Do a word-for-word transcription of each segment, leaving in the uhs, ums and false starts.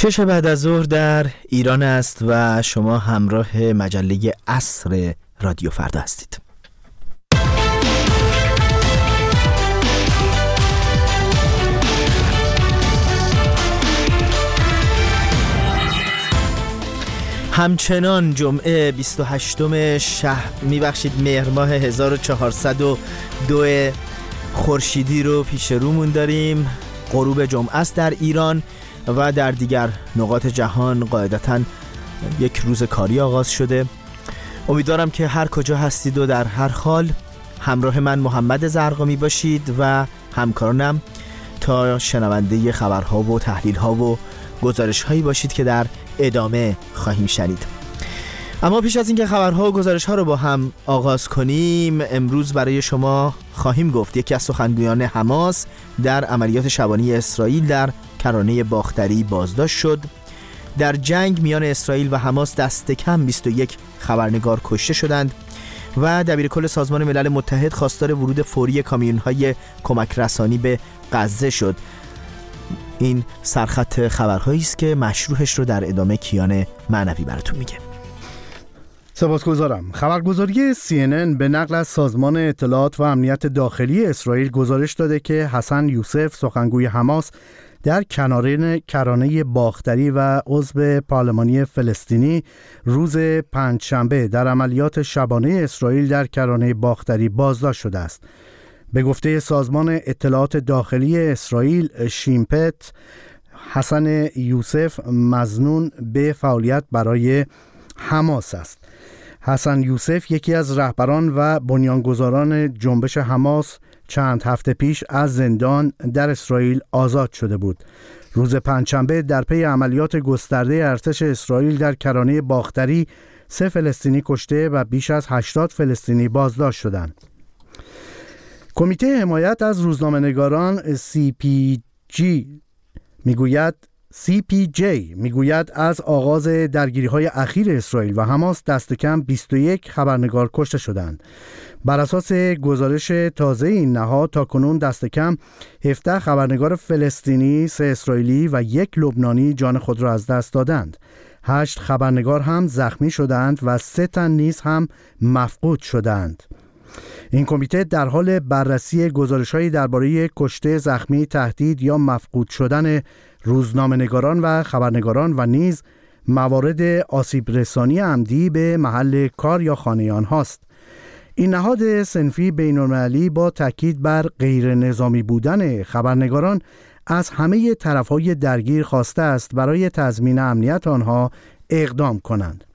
شش بعد از ظهر در ایران است و شما همراه مجله عصر رادیو فردا هستید. همچنان جمعه بیست و هشتم شهر میبخشید مهر ماه هزار و چهارصد و دو خورشیدی رو پیش رومون داریم. غروب جمعه است در ایران و در دیگر نقاط جهان قاعدتاً یک روز کاری آغاز شده. امیدوارم که هر کجا هستید و در هر حال همراه من محمد زرقامی باشید و همکارانم تا شنونده خبرها و تحلیل‌ها و گزارش‌هایی باشید که در ادامه خواهیم شنید. اما پیش از اینکه خبرها و گزارش‌ها رو با هم آغاز کنیم، امروز برای شما خواهیم گفت یکی از سخنگویان حماس در عملیات شبانه اسرائیل در کرانه باختری بازداشت شد. در جنگ میان اسرائیل و حماس دست کم بیست و یک خبرنگار کشته شدند و دبیرکل سازمان ملل متحد خواستار ورود فوری کامیون‌های کمک رسانی به غزه شد. این سرخط خبرهایی است که مشروحش رو در ادامه کیان معنوی براتون میگه. سپاسگزارم. خبرگزاری سی ان ان به نقل از سازمان اطلاعات و امنیت داخلی اسرائیل گزارش داده که حسن یوسف سخنگوی حماس در کنارین کرانه باختری و عضو پارلمانی فلسطینی روز پنجشنبه در عملیات شبانه اسرائیل در کرانه باختری بازداشت شده است. به گفته سازمان اطلاعات داخلی اسرائیل شیمپت، حسن یوسف مظنون به فعالیت برای حماس است. حسن یوسف یکی از رهبران و بنیانگذاران جنبش حماس چند هفته پیش از زندان در اسرائیل آزاد شده بود. روز پنجشنبه در پی عملیات گسترده ارتش اسرائیل در کرانه باختری سه فلسطینی کشته و بیش از هشتاد فلسطینی بازداشت شدند. کمیته حمایت از روزنامه‌نگاران سی پی جی میگوید سی پی جی میگوید از آغاز درگیری‌های اخیر اسرائیل و حماس دست کم بیست و یک خبرنگار کشته شدند. بر اساس گزارش تازه این نهاد تاکنون دست کم هفده خبرنگار فلسطینی، سه اسرائیلی و یک لبنانی جان خود را از دست دادند. هشت خبرنگار هم زخمی شدند و سه تن نیز هم مفقود شدند. این کمیته در حال بررسی گزارش‌هایی درباره کشته، زخمی، تهدید یا مفقود شدن روزنامه‌نگاران و خبرنگاران و نیز موارد آسیب رسانی عمدی به محل کار یا خانه آنهاست. این نهاد صنفی بین‌المللی با تاکید بر غیر نظامی بودن خبرنگاران از همه طرف‌های درگیر خواسته است برای تضمین امنیت آنها اقدام کنند.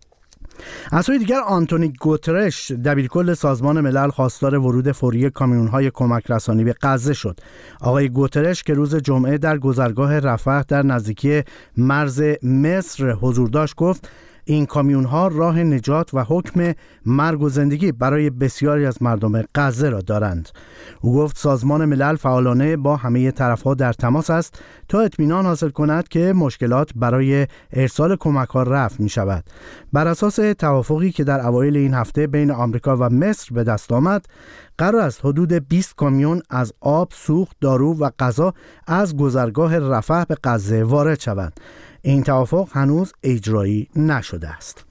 از سوی دیگر آنتونی گوترش دبیرکل سازمان ملل خواستار ورود فوری کامیون‌های کمک رسانی به غزه شد. آقای گوترش که روز جمعه در گذرگاه رفح در نزدیکی مرز مصر حضور داشت گفت این کامیون‌ها راه نجات و حکم مرگ و زندگی برای بسیاری از مردم غزه را دارند. او گفت سازمان ملل فعالانه با همه طرف‌ها در تماس است تا اطمینان حاصل کند که مشکلات برای ارسال کمک‌ها رفع می‌شود. بر اساس توافقی که در اوایل این هفته بین آمریکا و مصر به دست آمد، قرار است حدود بیست کامیون از آب، سوخت، دارو و غذا از گذرگاه رفح به غزه وارد شوند. این توافق هنوز اجرایی نشده است.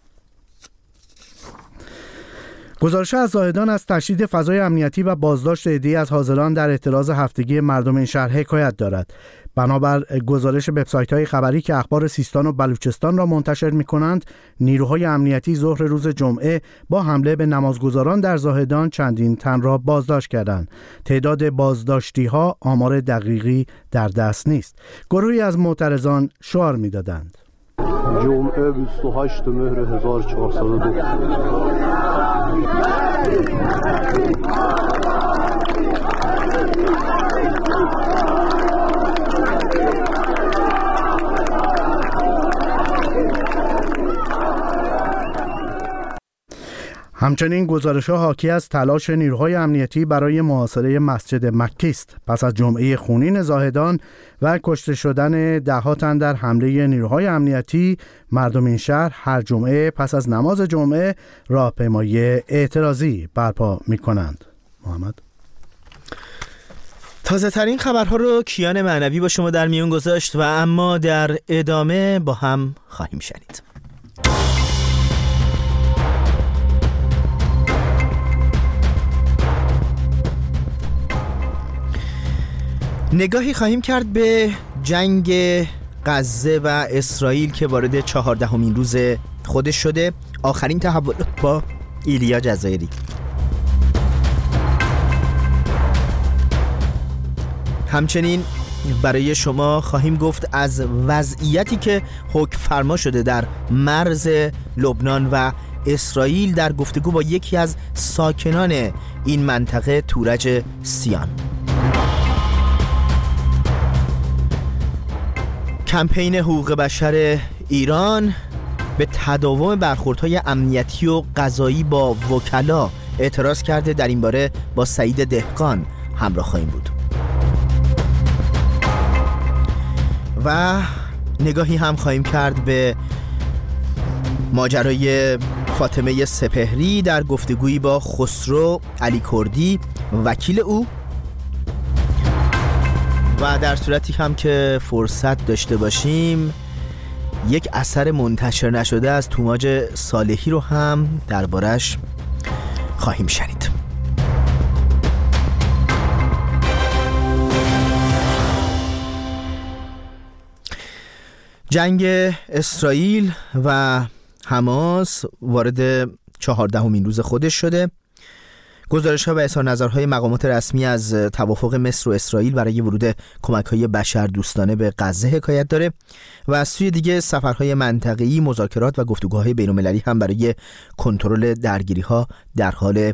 گزارش از زاهدان از تشدید فضای امنیتی و بازداشت عده‌ای از حاضران در اعتراض هفتگی مردم این شهر حکایت دارد. بنابر گزارش وبسایت‌های خبری که اخبار سیستان و بلوچستان را منتشر می‌کنند، نیروهای امنیتی ظهر روز جمعه با حمله به نمازگزاران در زاهدان چندین تن را بازداشت کردند. تعداد بازداشتی‌ها آمار دقیقی در دست نیست. گروهی از معترضان شعار می‌دادند: جمعه بیست و هشتم مهر هزار و چهارصد و دو. همچنین گزارش‌ها حاکی از تلاش نیروهای امنیتی برای محاصره مسجد مکی است. پس از جمعه خونین زاهدان و کشته شدن ده‌ها تن در حمله نیروهای امنیتی، مردم این شهر هر جمعه پس از نماز جمعه راهپیمایی اعتراضی برپا می‌کنند. محمد تازه ترین خبرها رو کیان معنوی با شما در میون گذاشت و اما در ادامه با هم خواهیم شنید. نگاهی خواهیم کرد به جنگ غزه و اسرائیل که وارد چهاردهمین روز خودش شده. آخرین تحولات با ایلیا جزایری. همچنین برای شما خواهیم گفت از وضعیتی که حکم فرما شده در مرز لبنان و اسرائیل در گفتگو با یکی از ساکنان این منطقه، تورج سیان. کمپین حقوق بشر ایران به تداوم برخوردهای امنیتی و قضایی با وکلا اعتراض کرده. در این باره با سعید دهقان همراه خواهیم بود. و نگاهی هم خواهیم کرد به ماجرای فاطمه سپهری در گفتگویی با خسرو علی کردی وکیل او. و در صورتی هم که فرصت داشته باشیم یک اثر منتشر نشده از توماج صالحی رو هم دربارش خواهیم شنید. جنگ اسرائیل و حماس وارد چهاردهمین روز خودش شده. گزارش‌ها و اظهار نظرهای مقامات رسمی از توافق مصر و اسرائیل برای ورود کمک‌های بشردوستانه به غزه حکایت داره و از سوی دیگه سفرهای منطقه‌ای، مذاکرات و گفتگوهای بین‌المللی هم برای کنترل درگیری‌ها در حال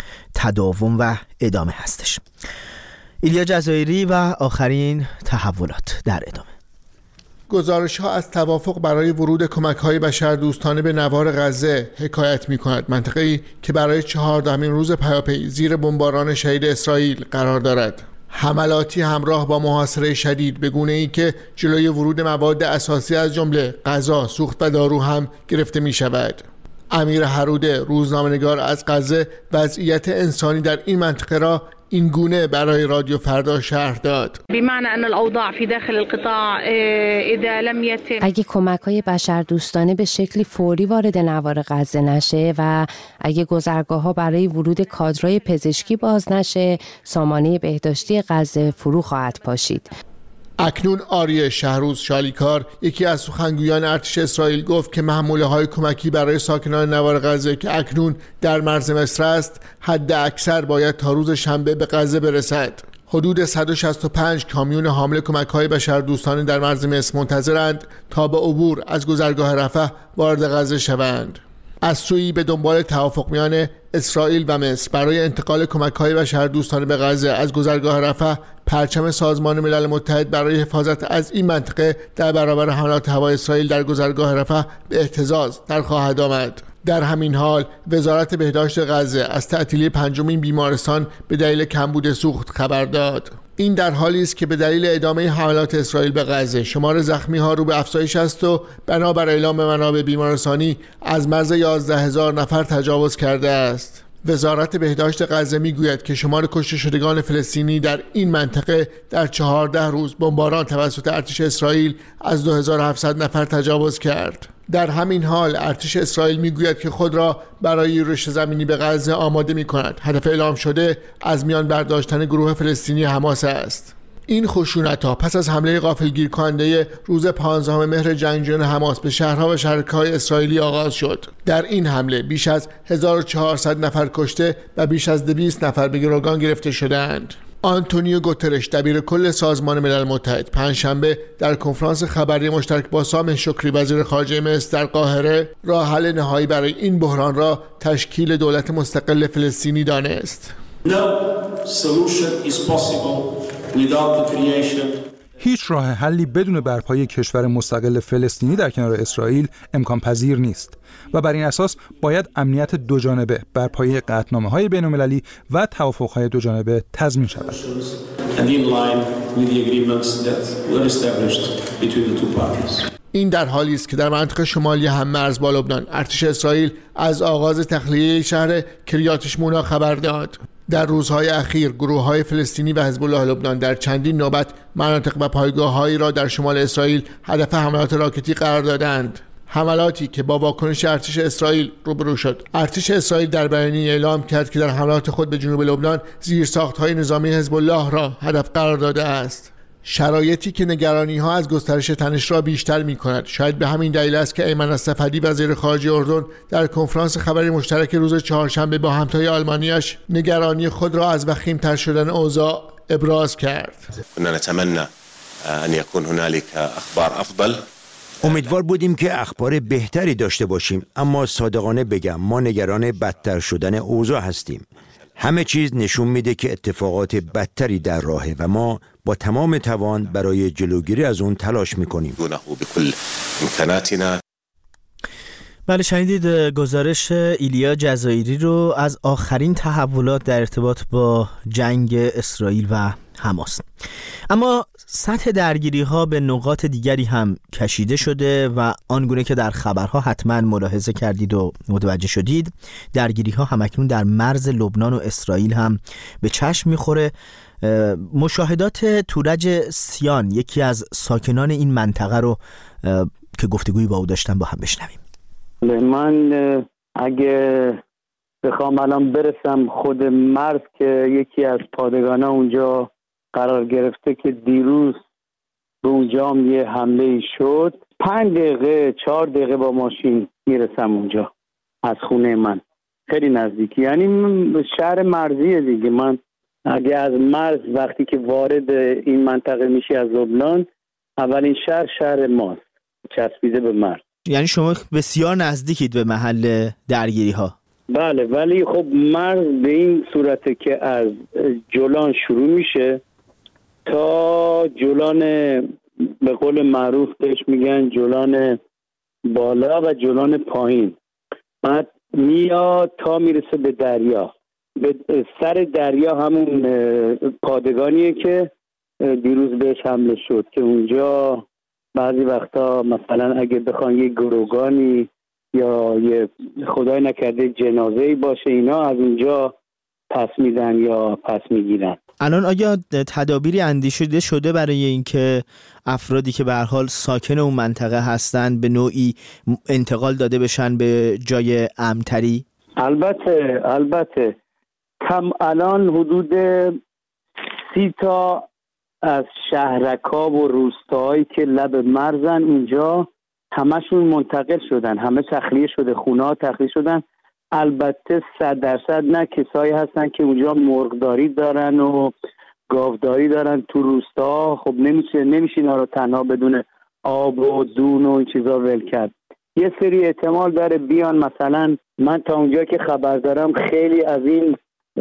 تداوم و ادامه هستش. ایلیا جزایری و آخرین تحولات در ادامه. گزارش‌ها از توافق برای ورود کمک‌های بشردوستانه به نوار غزه حکایت می‌کند. منطقه‌ای که برای چهاردهمین روز پیاپی زیر بمباران شدید اسرائیل قرار دارد. حملاتی همراه با محاصره شدید به گونه‌ای که جلوی ورود مواد اساسی از جمله غذا، سوخت و دارو هم گرفته می‌شود. امیر هروده، روزنامه‌نگار از غزه، وضعیت انسانی در این منطقه را این گونه برای رادیو فردا شرح داد. بمعنى ان الاوضاع في داخل القطاع اذا لم يتم اگه کمک‌های بشردوستانه به شکلی فوری وارد نوار غزه نشه و اگه گذرگاه‌ها برای ورود کادرهای پزشکی باز نشه، سامانه بهداشتی غزه فرو خواهد پاشید. اکنون آریه شهروز شالیکار، یکی از سخنگویان ارتش اسرائیل، گفت که محموله‌های کمکی برای ساکنان نوار غزه که اکنون در مرز مصر است، حد اکثر باید تا روز شنبه به غزه برسد. حدود صد و شصت و پنج کامیون حامل کمک‌های بشردوستانه در مرز مصر منتظرند تا به عبور از گذرگاه رفح وارد غزه شوند. از سویی به دنبال توافق میان اسرائیل و مصر برای انتقال کمک‌های بشردوستانه به غزه از گذرگاه رفح، پرچم سازمان ملل متحد برای حفاظت از این منطقه در برابر حملات هوایی اسرائیل در گذرگاه رفح به اهتزاز در خواهد آمد. در همین حال وزارت بهداشت غزه از تعطیلی پنجمین بیمارستان به دلیل کمبود سوخت خبر داد. این در حالی است که به دلیل ادامه حملات اسرائیل به غزه شمار زخمی‌ها رو به افزایش است و بنابر اعلام منابع بیمارستانی از مرز یازده هزار نفر تجاوز کرده است. وزارت بهداشت غزه میگوید که شمار کشته شدگان فلسطینی در این منطقه در چهارده روز بمباران توسط ارتش اسرائیل از دو هزار و هفتصد نفر تجاوز کرد. در همین حال ارتش اسرائیل میگوید که خود را برای یورش زمینی به غزه آماده می‌کند. هدف اعلام شده از میان برداشتن گروه فلسطینی حماس است. این خشونت‌ها پس از حمله غافلگیر کننده روز پانزدهم مهر جنگجویان حماس به شهرها و شهرک‌های اسرائیلی آغاز شد. در این حمله بیش از هزار و چهارصد نفر کشته و بیش از دویست نفر به گروگان گرفته شدند. آنتونیو گوترش دبیر کل سازمان ملل متحد پنجشنبه در کنفرانس خبری مشترک با سامح شکری وزیر خارجه مصر در قاهره راه حل نهایی برای این بحران را تشکیل دولت مستقل فلسطینی دانست. No solution is possible without the creation. هیچ راه حلی بدون برپایی کشور مستقل فلسطینی در کنار اسرائیل امکان پذیر نیست و بر این اساس باید امنیت دو جانبه بر پایه قطعنامه‌های بین‌المللی و توافق‌های دو جانبه تضمین شود. این در حالی است که در منطقه شمالی هم‌مرز با لبنان ارتش اسرائیل از آغاز تخلیه شهر کریات شمونا خبر داد. در روزهای اخیر گروه‌های فلسطینی و حزب الله لبنان در چندین نوبت مناطق و پایگاه‌هایی را در شمال اسرائیل هدف حملات راکتی قرار دادند. حملاتی که با واکنش ارتش اسرائیل روبرو شد. ارتش اسرائیل در بیانیه اعلام کرد که در حملات خود به جنوب لبنان زیرساخت‌های نظامی حزب الله را هدف قرار داده است. شرایطی که نگرانی‌ها از گسترش تنش را بیشتر می‌کند. شاید به همین دلیل است که ایمن الصفدی وزیر خارجه اردن در کنفرانس خبری مشترک روز چهارشنبه با همتای آلمانیش نگرانی خود را از وخیم‌تر شدن اوضاع ابراز کرد. كنا نتمنى ان يكون هنالك اخبار افضل. امیدوار بودیم که اخبار بهتری داشته باشیم، اما صادقانه بگم ما نگران بدتر شدن اوضاع هستیم. همه چیز نشون میده که اتفاقات بدتری در راهه و ما با تمام توان برای جلوگیری از اون تلاش میکنیم. بله، شنیدید گزارش ایلیا جزایری رو از آخرین تحولات در ارتباط با جنگ اسرائیل و حماس. اما سطح درگیری ها به نقاط دیگری هم کشیده شده و آنگونه که در خبرها حتما ملاحظه کردید و متوجه شدید، درگیری ها همکنون در مرز لبنان و اسرائیل هم به چشم میخوره. مشاهدات تورج سیان، یکی از ساکنان این منطقه رو که گفتگویی با او داشتم با هم بشنویم. من اگه بخوام الان برسم خود مرز که یکی از پادگان اونجا قرار گرفته که دیروز به اونجا هم یه حمله شد، پنج دقیقه چهار دقیقه با ماشین میرسم اونجا از خونه من، خیلی نزدیکی. یعنی شهر مرزیه دیگه. من اگه از مرز وقتی که وارد این منطقه میشی از لبنان، اولین شهر شهر ماست، چسبیده به مرز. یعنی شما بسیار نزدیکید به محل درگیری ها. بله، ولی خب مرز به این صورته که از جولان شروع میشه تا جولان، به قول معروف بهش میگن جولان بالا و جولان پایین، بعد میاد تا میرسه به دریا. به سر دریا همون پادگانیه که دیروز بهش حمله شد که اونجا بعضی وقتا مثلا اگه بخوان یه گروگانی یا یه خدای نکرده جنازه‌ای باشه، اینا از اونجا پس میدن یا پس میگیرن. الان آیا تدابیری اندیشیده شده برای اینکه افرادی که به هر حال ساکن اون منطقه هستن به نوعی انتقال داده بشن به جای امن‌تری؟ البته البته کم الان حدود سی تا از شهرک‌ها و روستاهایی که لب مرزن اونجا همشون منتقل شدن، همه تخلیه شده، خونه‌ها تخلیه شدن. البته صد درصد نه کسایی هستن که اونجا مرغداری دارن و گاوداری دارن تو روستا. خب نمیشه نمیشه اینا رو تنها بدون آب و دون و این چیزا ول کرد. یه سری احتمال داره بیان، مثلا من تا اونجا که خبر دارم خیلی از این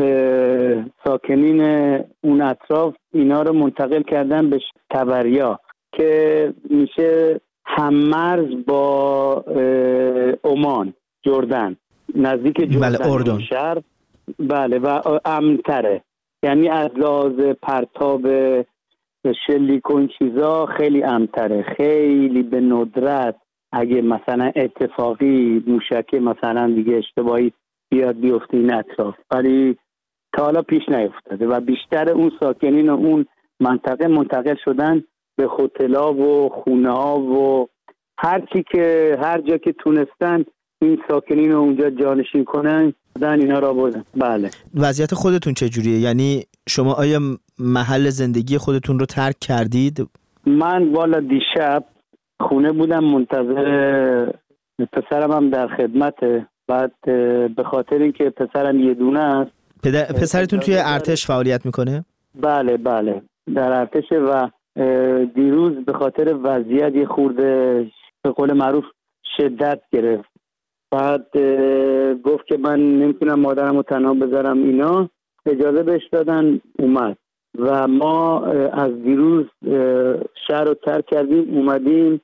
ساکنین اون اطراف اینا رو منتقل کردن به تبریا که میشه هممرز با عمان، جردن، نزدیک جردن. بله، اردن شهر. بله، و امن‌تره. یعنی از لحاظ پرتاب شلیک و این چیزا خیلی امن‌تره. خیلی به ندرت اگه مثلا اتفاقی موشکی مثلا دیگه اشتباهی بیاد بیفته این اطراف، ولی تا حالا پیش نیفتاده و بیشتر اون ساکنین اون منطقه منتقل شدن به هتل‌ها و خونه‌ها و هر چی که هر جا که تونستن این ساکنین رو اونجا جانشین کنن دادن اینا را بردن. بله. وضعیت خودتون چجوریه؟ یعنی شما آیا محل زندگی خودتون رو ترک کردید؟ من والا دیشب خونه بودم منتظر پسرم، هم در خدمته. بعد به خاطر اینکه پسرم یه دونه است. پدر پسرتون توی ارتش فعالیت میکنه؟ بله بله در ارتشه و دیروز به خاطر وضعیت یه خورده به قول معروف شدت گرفت. بعد گفت که من نمیتونم مادرم رو تنها بذارم، اینا اجازه بهش دادن اومد و ما از دیروز شهر رو ترک کردیم اومدیم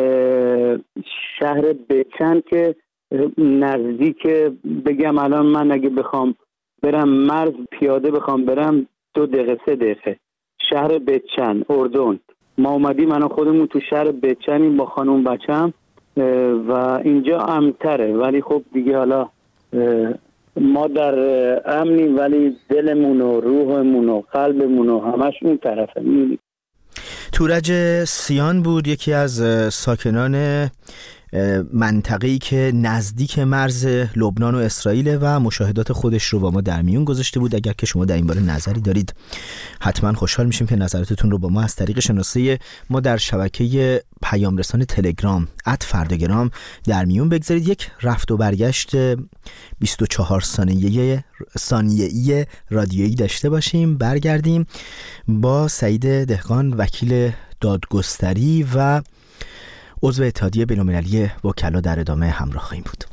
شهر بچن که نزدیک، بگم الان من اگه بخوام برم مرز پیاده بخوام برم دو دقیقه سه دقیقه، شهر بچن اردن. ما اومدیم من خودمون تو شهر بچنیم با خانوم بچم و اینجا امن‌تره، ولی خب دیگه حالا ما در امنیم ولی دلمون و روحمون و قلبمون و همش اون طرفه می‌بینیم. تورج سیان بود، یکی از ساکنان منطقه‌ای که نزدیک مرز لبنان و اسرائیل و مشاهدات خودش رو با ما در میون گذاشته بود. اگر که شما در این باره نظری دارید حتما خوشحال میشیم که نظراتتون رو با ما از طریق شناسه ما در شبکه پیام رسان تلگرام ات فرداگرام در میون بگذارید. یک رفت و برگشت بیست و چهار ثانیه‌ای ثانیه‌ای رادیویی داشته باشیم. برگردیم با سعید دهقان، وکیل دادگستری و عضو اتحادیه بین‌المللی وکلا در ادامه همراه خواهیم بود.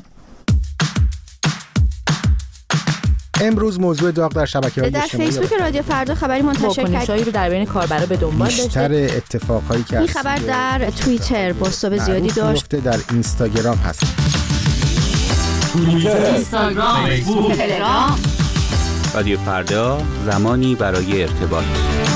امروز موضوع داغ در شبکه‌های در اجتماعی فیسبوک رادیو فردا خبری منتشر کرد رو در بین کاربرا به دنبال داشته. بیشتر اتفاقایی که این خبر در توییتر بازتاب زیادی داشت. در اینستاگرام هست. توییتر، اینستاگرام، فیسبوک، تلگرام. رادیو فردا، زمانی برای ارتباط.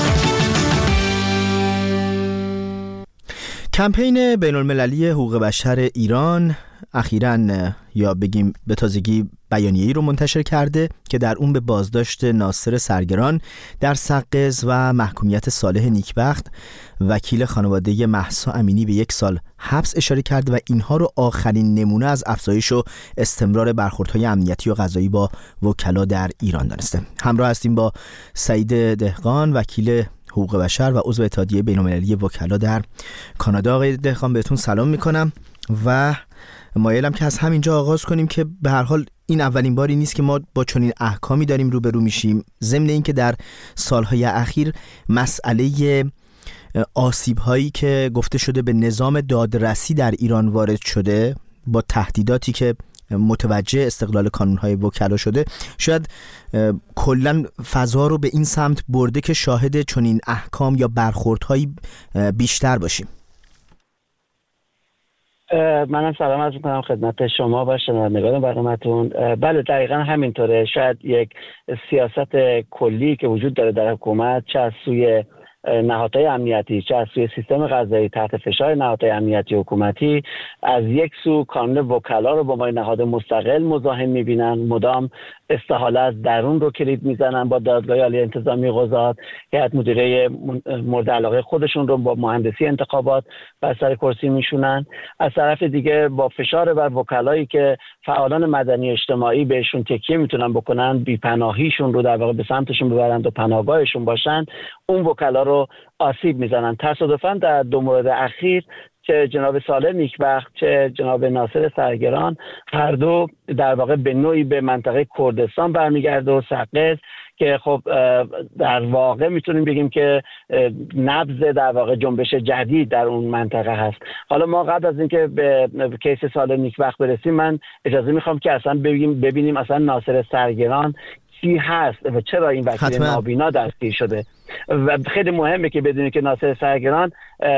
کمپین بین‌المللی حقوق بشر ایران اخیراً یا بگیم به تازگی بیانیه‌ای رو منتشر کرده که در اون به بازداشت ناصر سرگران در سقز و محکومیت صالح نیکبخت وکیل خانواده مهسا امینی به یک سال حبس اشاره کرده و اینها رو آخرین نمونه از افزایش و استمرار برخوردهای امنیتی و قضایی با وکلا در ایران دانسته. همراه هستیم با سعید دهقان، وکیل حقوق بشر و عضو اتحادیه بین‌المللی وکلا در کانادا. آقای دهقان بهتون سلام میکنم و مایلم که از همینجا آغاز کنیم که به هر حال این اولین باری نیست که ما با چنین احکامی داریم روبرو میشیم، ضمن این که در سالهای اخیر مسئله آسیب‌هایی که گفته شده به نظام دادرسی در ایران وارد شده با تهدیداتی که متوجه استقلال کانون‌های وکلا شده، شاید کلاً فضا رو به این سمت برده که شاهد چنین احکام یا برخوردهایی بیشتر باشیم. منم سلام عرض می‌کنم خدمت شما و شنوندگان برنامه‌تون. بله دقیقاً همینطوره. شاید یک سیاست کلی که وجود داره در حکومت، چه از سوی نهادهای امنیتی چه از سوی سیستم قضایی تحت فشار نهادهای امنیتی حکومتی، از یک سو کانون وکلا رو با ما نهاد مستقل مزاحم می‌بینن، مدام استحاله از درون رو کلید میزنن با دادگاه عالی انتظامی قضات، هیئت مدیره مورد علاقه خودشون رو با مهندسی انتخابات بر سر کرسی میشونن. از طرف دیگه با فشار بر وکلایی که فعالان مدنی اجتماعی بهشون تکیه میتونن بکنن، بی‌پناهیشون رو در واقع به سمتشون ببرند و پناهگاهشون باشن، اون وکلا رو آسیب میزنن. تصادفاً در دو مورد اخیر چه جناب صالح نیکبخت چه جناب ناصر سرگران هر دو در واقع به نوعی به منطقه کردستان برمیگرده و سقز که خب در واقع میتونیم بگیم که نبض در واقع جنبش جدید در اون منطقه هست. حالا ما قبل از اینکه به کیس صالح نیکبخت برسیم، من اجازه میخوام که اصلا ببینیم ببینیم اصلا ناصر سرگران چی هست و چرا این وکیل نابینا دستگیر شده. و خیلی مهمه که بدونید که ناصر سرگران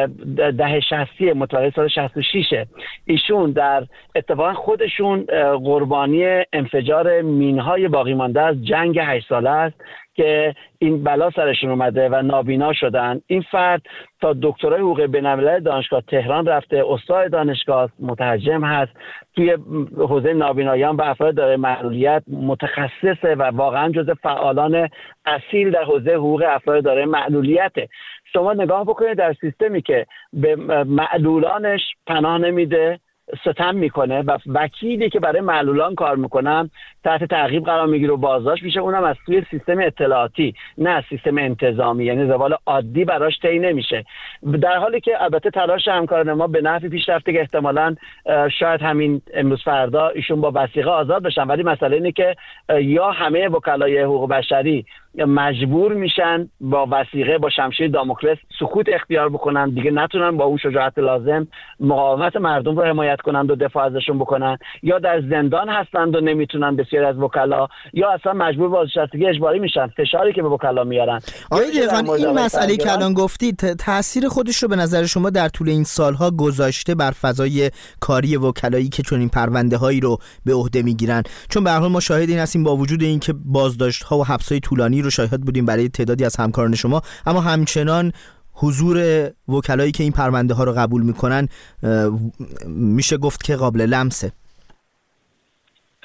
دهه شصتی متولد سال شصت و شش، ایشون در اتفاقا خودشون قربانی انفجار مینهای باقی مانده از جنگ هشت ساله است که این بلا سرشون اومده و نابینا شدن. این فرد تا دکترای حقوق بین‌المللی دانشگاه تهران رفته، استاد دانشگاه، مترجم هست، توی حوزه نابینایان و افراد دارای معلولیت متخصصه و واقعا جزو فعالان اصیل در حوزه حقوق افراد دارای معلولیته. شما نگاه بکنید در سیستمی که به معلولانش پناه نمیده، ستم میکنه و وکیلی که برای معلولان کار میکنن تحت تعقیب قرار میگیره و بازداشت میشه، اونم از توی سیستم اطلاعاتی نه سیستم انتظامی، یعنی روال عادی براش طی نمیشه. در حالی که البته تلاش همکاران ما به نحوی پیش رفته که احتمالاً شاید همین امروز فردا ایشون با وثیقه آزاد بشن، ولی مسئله اینه که یا همه وکلای حقوق بشری مجبور میشن با وثیقه با شمشیر داموکلس سکوت اختیار بکنن، دیگه نتونن با اون شجاعت لازم مقاومت مردم رو حمایت کنند و دفاع ازشون بکنن، یا در زندان هستند و نمیتونن بسیار از وکلا، یا اصلا مجبور بازنشستگی اجباری میشن، فشاری که به وکلا میارن. آقای دهقان، این مسئله که الان گفتید تأثیر خودش رو به نظر شما در طول این سالها گذاشته بر فضای کاری وکلایی که چون این پرونده هایی رو به عهده میگیرن؟ چون به هر حال ما شاهد این هستیم با وجود اینکه بازداشت ها و حبس‌های طولانی رو شاهد بودیم برای تعدادی از همکاران شما، اما همچنان حضور وکلایی که این پرونده ها رو قبول میکنن میشه گفت که قابل لمسه.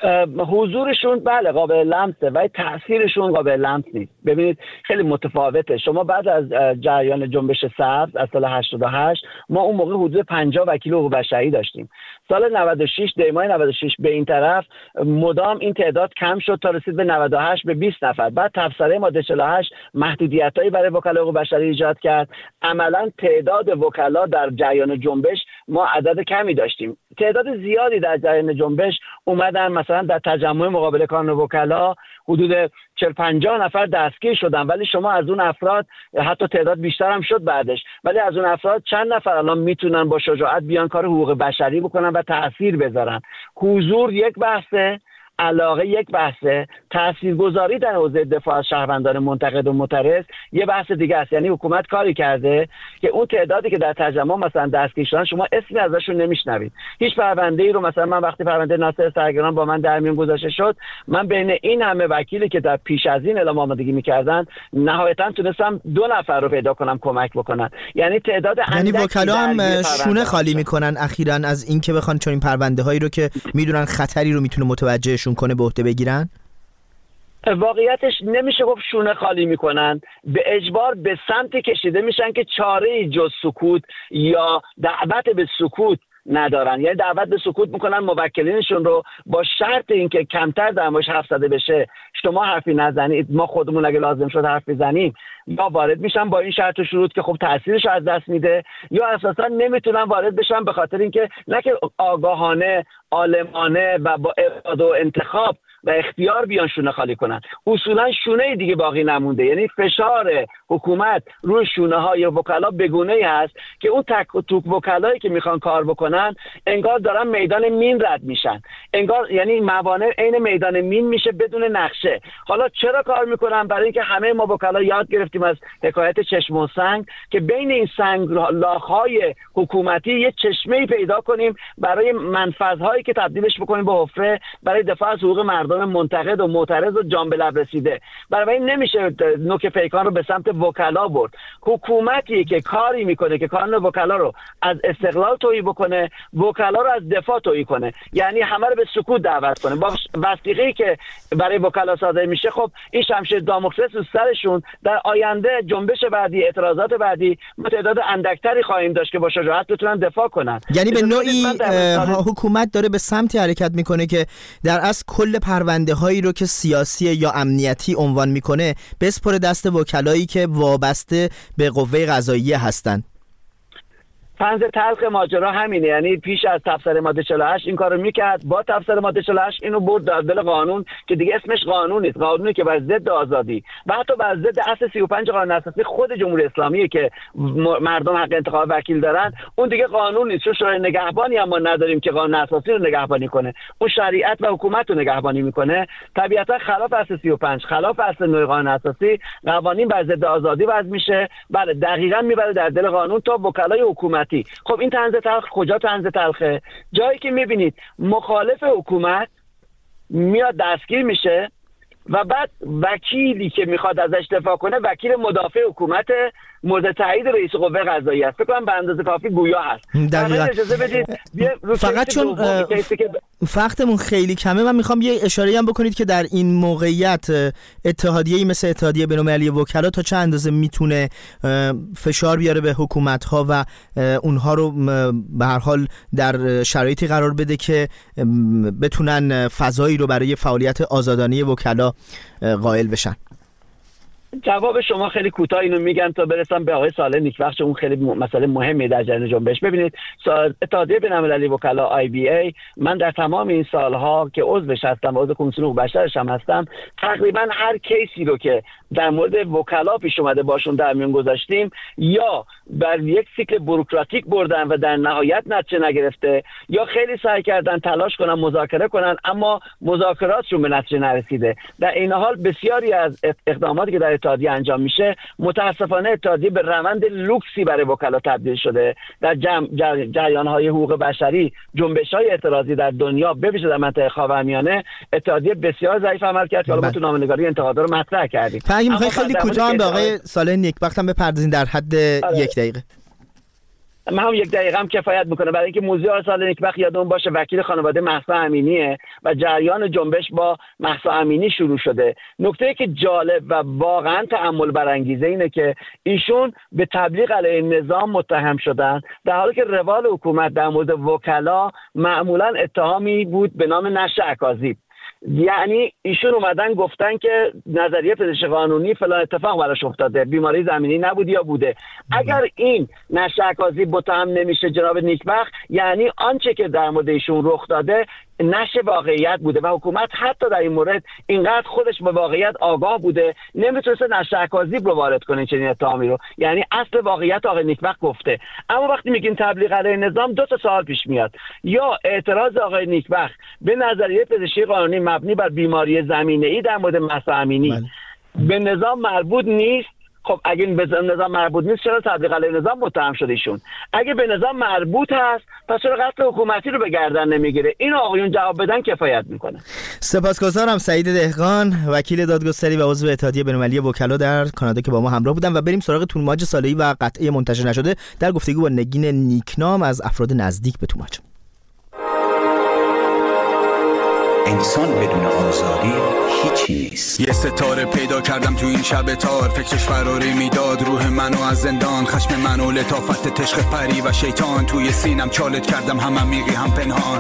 حضورشون بله قابل لمسه ولی تاثیرشون قابل لمس نیست. ببینید خیلی متفاوته. شما بعد از جریان جنبش سبز از سال هشتاد و هشت ما اون موقع حدود پنجاه وکیل حقوق بشری داشتیم. سال نود و شش دیمای نود و شش به این طرف مدام این تعداد کم شد تا رسید به نود و هشت به بیست نفر. بعد تبصره ماده چهل و هشت محدودیتایی برای وکلای حقوق بشری ایجاد کرد. عملا تعداد وکلا در جریان جنبش ما عدد کمی داشتیم. تعداد زیادی در جریان جنبش اومدن مثلا در تجمع مقابل کانون وکلا حدود چهل پنجاه نفر دستگیر شدن، ولی شما از اون افراد حتی تعداد بیشتر هم شد بعدش، ولی از اون افراد چند نفر الان میتونن با شجاعت بیان کار حقوق بشری بکنن و تأثیر بذارن؟ حضور یک بحثه، علاقه یک بحثه، تاثیرگذاری در حوزه دفاع از شهروندان منتقد و معترض یه بحث دیگه است. یعنی حکومت کاری کرده که اون تعدادی که در تجمع مثلا دستگیر شدن شما اسمی ازشون نمیشنوید. هیچ پرونده‌ای رو مثلا من وقتی پرونده ناصر سرگران با من در میون گذاشته شد، من بین این همه وکیلی که در پیش از این اعلام آمادگی می‌کردن نهایتاً تونستم دو نفر رو پیدا کنم کمک بکنن. یعنی تعداد یعنی وکلا هم شونه خالی میکنن اخیراً از اینکه بخوان چون این پرونده‌هایی رو که میدونن خطری رو میتونه متوجه کنه به عهده بگیرن؟ واقعیتش نمیشه گفت شونه خالی میکنن، به اجبار به سمتی کشیده میشن که چاره‌ای جز سکوت یا دعوت به سکوت ندارن. یعنی دعوت به سکوت میکنن موکلینشون رو با شرط اینکه کمتر در موردش حرف زده بشه، شما حرفی نزنید، ما خودمون اگه لازم شد حرف بزنیم، یا وارد میشن با این شرط و شروط که خب تاثیرش از دست میده، یا اساسا نمیتونن وارد بشن به خاطر اینکه نه که آگاهانه، عالمانه و با اراده و انتخاب و اختیار بیان شونه خالی کنن. اصولا شونه دیگه باقی نمونده. یعنی فشار حکومت روی شونه های وکلا بگونه‌ای هست که اون تک و توک وکلایی که میخوان کار بکنن انگار دارن میدان مین رد میشن، انگار یعنی موانع عین میدان مین میشه بدون نقشه. حالا چرا کار میکنن؟ برای اینکه همه ما وکلا یاد گرفتیم از حکایت چشم و سنگ که بین این سنگ لاخ‌های حکومتی یه چشمه‌ای پیدا کنیم برای منفذهایی که تبدیلش بکنیم به حفره برای دفاع از حقوق مردم منتقد و معترض و جان به لب رسیده. برای این نمیشه نوک پیکان رو به سمت وکلا برد. حکومتی که کاری میکنه که کانون وکلا رو از استقلال تویی بکنه، وکلا رو از دفاع تویی کنه، یعنی همه رو به سکوت دعوت کنه. با وثیقه‌ای که برای وکلا صادر میشه، خب این شمشیر داموکلس رو سرشون در آینده جنبش بعدی، اعتراضات بعدی ما تعداد اندکتری خواهیم داشت که با شجاعت بتونن دفاع کنن. یعنی به نوعی حکومت داره به سمتی حرکت میکنه که در اصل کل پرونده هایی رو که سیاسی یا امنیتی عنوان میکنه بسپره دست وکلایی که وابسته به قوه قضاییه هستند. طنز تلخ ماجرا همینه. یعنی پیش از تبصره ماده چهل و هشت این کارو میکرد، با تبصره ماده چهل و هشت اینو برد در دل قانون که دیگه اسمش قانون نیست، قانونی که بر ضد آزادی و حتی بر ضد اصل سی و پنج قانون اساسی خود جمهوری اسلامی که مردم حق انتخاب وکیل دارن، اون دیگه قانون نیست. چون شورای نگهبانی اما نداریم که قانون اساسی رو نگهبانی کنه، اون شریعت و حکومت رو نگهبانی میکنه. طبیعتا خلاف اصل سی و پنج، خلاف اصل نه قانون اساسی، قوانین بر ضد آزادی وضع میشه. بله دقیقاً میبره در دل قانون تا وکلای حکومت. خب این طنز تلخ کجا طنز تلخه؟ جایی که میبینید مخالف حکومت میاد دستگیر میشه و بعد وکیلی که میخواد ازش دفاع کنه وکیل مدافع حکومت مورد تایید رئیس قوه قضاییه است. فکر کنم به اندازه کافی گویا هست. اجازه بدید فقط چون وقتمون خیلی کمه من میخوام یه اشاره‌ای هم بکنید که در این موقعیت اتحادیه‌ای مثل اتحادیه بین‌المللی وکلا تا چه اندازه میتونه فشار بیاره به حکومت‌ها و اونها رو به هر حال در شرایطی قرار بده که بتونن فضایی رو برای فعالیت آزادانه وکلا قائل بشن. جواب شما خیلی کوتاه اینو میگم تا برسم به آقای صالح نیکبخت، اون خیلی مسئله مهمی در جریان جنبش. ببینید اتحادیه بین‌المللی وکلا آی بی ای، من در تمام این سالها که عضوش هستم، عضو کمیسیون حقوق بشرش هم هستم، تقریبا هر کیسی رو که در مورد وکلا پیش اومده باشون در میون گذاشتیم یا بر یک سیکل بوروکراتیک بردن و در نهایت نتیجه نگرفته، یا خیلی سعی کردن تلاش کنن مذاکره کنن اما مذاکراتشون به نتیجه نرسیده. در این حال بسیاری از اقداماتی که در اتحادیه انجام میشه، متاسفانه اتحادیه به روند لوکسی برای وکلا تبدیل شده. در جریان‌های حقوق بشری، جنبش‌های اعتراضی در دنیا به ویژه در منطقه خاورمیانه، اتحادیه بسیار ضعیف عمل کرد که حالا ما تو نامه‌نگاری انتقادا رو مطرح کردیم. اگه میخوای خیلی کوتاه هم به آقای صالح نیکبخت هم بپردازین در حد یک دقیقه. من هم یک دقیقه هم کفایت میکنه، برای اینکه موزه سال نیکبخت یادمون باشه وکیل خانواده مهسا امینیه و جریان جنبش با مهسا امینی شروع شده. نکته که جالب و واقعا تأمل برانگیزه اینه که ایشون به تبلیغ علیه نظام متهم شدن، در حالی که روال حکومت در مورد وکلا معمولا اتهامی بود به نام نشر اکاذیب. یعنی ایشون اومدن گفتن که نظریه پزشک قانونی فلان اتفاق براش افتاده، بیماری زمینی نبود یا بوده. اگر این نشر اکاذیب متهم نمیشه جناب نیکبخت، یعنی آنچه که در مورد ایشون رخ داده نشه واقعیت بوده و حکومت حتی در این مورد اینقدر خودش به واقعیت آگاه بوده نمیتونسته نشر اکاذیب رو وارد کنه چنین اتهامی رو. یعنی اصل واقعیت آقای نیکبخت گفته. اما وقتی میگیم تبلیغ علیه نظام، دو تا سوال پیش میاد. یا اعتراض آقای نیکبخت به نظریه پزشکی قانونی مبنی بر بیماری زمینه‌ای در مورد مهسا امینی به نظام مربوط نیست. خب اگه به نظام مربوط نیست چرا تبلیغ علیه نظام متهم شده ایشون؟ اگه به نظام مربوط هست پس چرا قتل حکومتی رو به گردن نمیگیره؟ این آقایون جواب بدن کفایت میکنه. سپاسگزارم. سعید دهقان، وکیل دادگستری و عضو اتحادیه بین‌المللی وکلا در کانادا که با ما همراه بودن. و بریم سراغ توماج صالحی و قطعه منتشر نشده در گفتگو با نگین نیکنام از افراد نزدیک به توماج. انسان بدون آزادی هیچی نیست. یه ستاره پیدا کردم تو این شب تار، فکرش فراری میداد روح منو از زندان، خشم منو لطافت تشخ پری و شیطان، توی سینم چالت کردم هم عمیقی هم پنهان.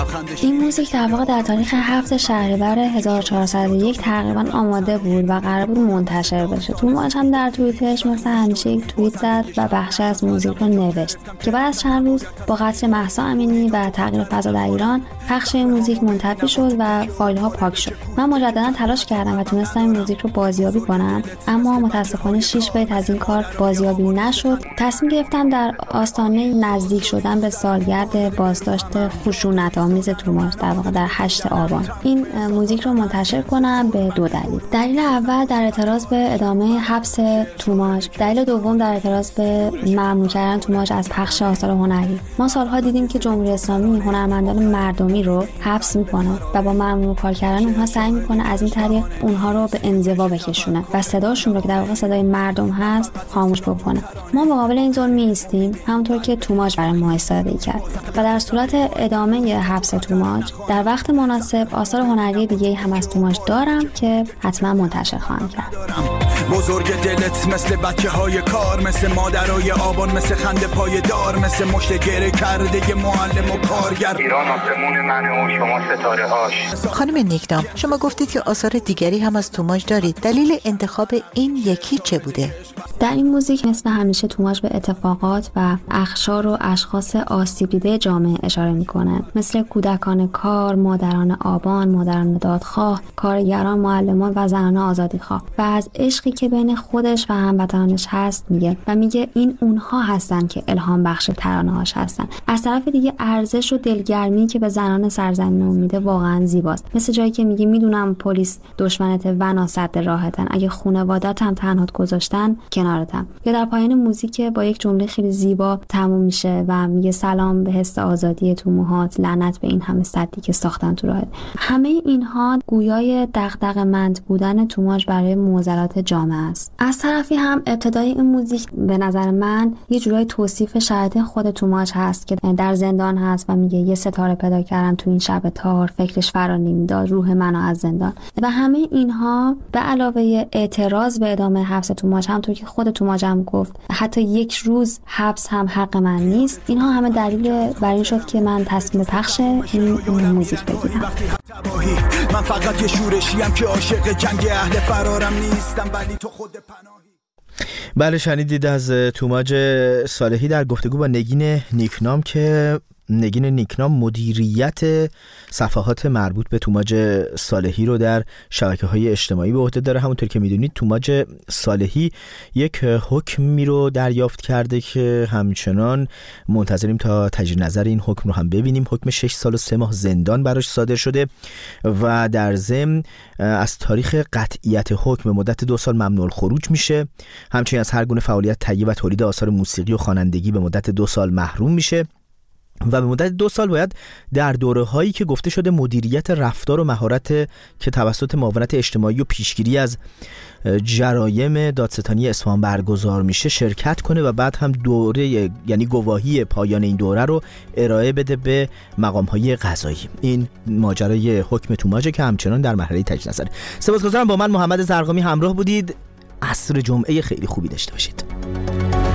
این موزیک در واقع در تاریخ هفت شهریور هزار و چهارصد و یک تقریبا آماده بود و قرار بود منتشر بشه. توماج هم در توییترش مثل همیشه یک توییت زد و بخشی از موزیک رو نوشت که بعد از چند روز با قتل مهسا امینی و تغییر فضا در ایران پخش این موزیک منتفی شد و فایل ها پاک شد. من مجددا تلاش کردم و تونستم این موزیک رو بازیابی کنم، اما متاسفانه شش بیت از این کار بازیابی نشد. تصمیم گرفتم در آستانه نزدیک شدن به سالگرد بازداشت خشونت‌آمیز توماج در واقع در هشتم آبان این موزیک رو منتشر کنم به دو دلیل. دلیل اول در اعتراض به ادامه حبس توماج، دلیل دوم در اعتراض به ممنوع کردن توماج از پخش آثار هنری. ما سالها دیدیم که جمهوری اسلامی هنرمندان مردمی رو حبس میکنه و با ممنوع کار کردن اونها سعی میکنه از این طریق اونها رو به انزوا بکشونه و صداشون رو که در واقع صدای مردم هست خاموش بکنه. ما مقابل این ظلم میایستیم، همونطور که توماج برای ما ایستاده کرد و در صورت ادامه حبس توماج در وقت مناسب آثار هنری دیگه هم از توماج دارم که حتما منتشر خواهم کرد. بزرگ دلت مثل بچه های کار، مثل مادرای آبان، مثل خنده پای دار، مثل مشت گره کرده معلم و کارگر. ایران آسمون منه و شما ستاره هاش. خانم نیکنام، شما گفتید که آثار دیگری هم از توماج دارید. دلیل انتخاب این یکی چه بوده؟ در این موزیک مثل همیشه توماج به اتفاقات و اقشار و اشخاص آسیب دیده جامعه اشاره میکنه، مثل کودکان کار، مادران آبان، مادران دادخواه، کارگران، معلمان و زنان آزادیخواه و از عشقی که بین خودش و هموطنانش هست میگه و میگه این اونها هستن که الهام بخش ترانه‌هاش هستن. از طرف دیگه ارزش و دلگرمی که به زنان سرزمین میده واقعا زیباست، مثل جایی که میگه میدونم پلیس دشمنت و ناسد راحتن، اگه خانواده‌ات هم تنهات گذاشتن کنارتم. یا در پایان موزیک با یک جمله خیلی زیبا تموم میشه و میگه سلام به حس آزادی تو موهات، لعنت به این همه سدی که ساختن تو راهت. همه اینها گویای دغدغه‌مند بودن توماج برای معضلات جامعه است. از طرفی هم ابتدای این موزیک به نظر من یه جورای توصیف شرایط خود توماج هست که در زندان هست و میگه یه ستاره پیدا کردم تو این شب تار، فکرش فرا نمیداد روح منو از زندان. و همه اینها به علاوه اعتراض به ادامه حبس توماج، همونطور که خود توماج هم گفت حتی یک روز حبس هم حق من نیست، اینها همه دلیل بر این شد که من تصمیم پخش این موزیک بگیرم. من فقط یه شورشیم که عاشق جنگ اهل فرارم نیستم، ولی تو خود پناهی. بله، شنیدید از توماج صالحی در گفتگو با نگین نیکنام که نگین نیکنام مدیریت صفحات مربوط به توماج صالحی رو در شبکه‌های اجتماعی به عهده داره. همونطور که میدونید توماج صالحی یک حکمی رو دریافت کرده که همچنان منتظریم تا تجدید نظر این حکم رو هم ببینیم. حکم شش سال و سه ماه زندان براش صادر شده و در ضمن از تاریخ قطعیت حکم مدت دو سال ممنوع الخروج میشه. همچنین از هر گونه فعالیت تهیه و تولید آثار موسیقی و خوانندگی به مدت دو سال محروم میشه و به مدت دو سال باید در دوره هایی که گفته شده مدیریت رفتار و مهارت که توسط معاونت اجتماعی و پیشگیری از جرایم دادستانی اصفهان برگزار میشه شرکت کنه و بعد هم دوره یعنی گواهی پایان این دوره رو ارائه بده به مقام های قضایی. این ماجرای حکم توماجه که همچنان در مرحله تجدید نظره. سپاسگزارم با من محمد زرقامی همراه بودید. عصر جمعه خیلی خوبی داشته باشید.